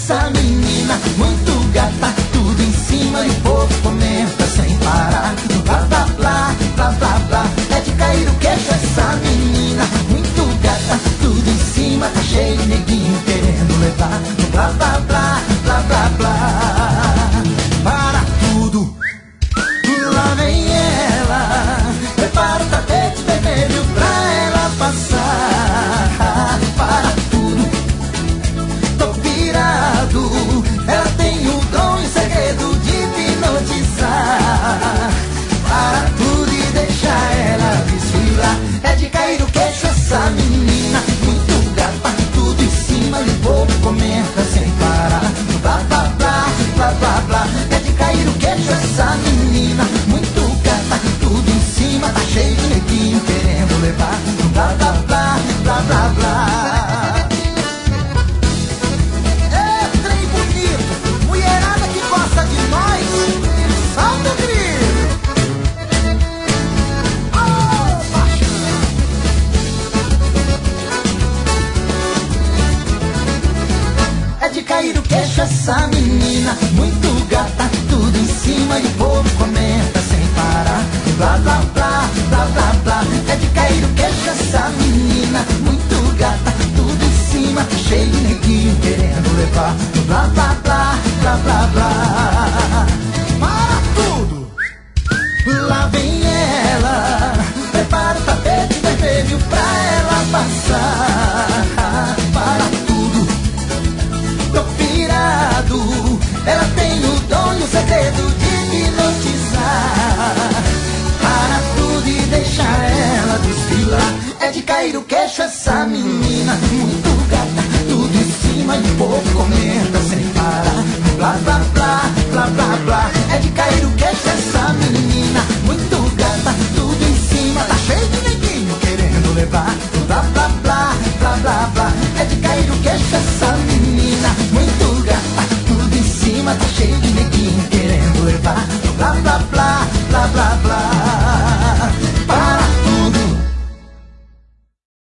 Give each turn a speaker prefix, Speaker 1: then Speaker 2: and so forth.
Speaker 1: essa menina muito gata, tudo em cima e o povo comenta sem parar. Blá blá blá, blá blá blá, é de cair o queixo essa menina muito gata, tudo em cima, tá cheio de neguinho querendo levar. Blá blá blá, blá blá blá, para tudo, lá vem ela, prepara o tapete vermelho pra ela passar. Para tudo, tô pirado, ela tem o dom e o segredo de hipnotizar. Para tudo e deixa ela desfilar, é de cair o queixo essa menina muito gata, tudo em cima e o povo comenta sem parar. Blá blá blá, blá blá blá, é de cair o queixo essa menina muito gata, tudo em cima, tá cheio de neguinho querendo levar. Blá blá blá, blá blá blá. É trem bonito, mulherada que gosta de nós, salta o grito. É de cair o queixo essa menina muito gata, tudo em cima e o povo comenta sem parar. Blá blá blá, blá blá blá, é de cair o queixo essa menina muito gata, tudo em cima, cheio de neguinho querendo levar. Blá blá blá, blá blá blá.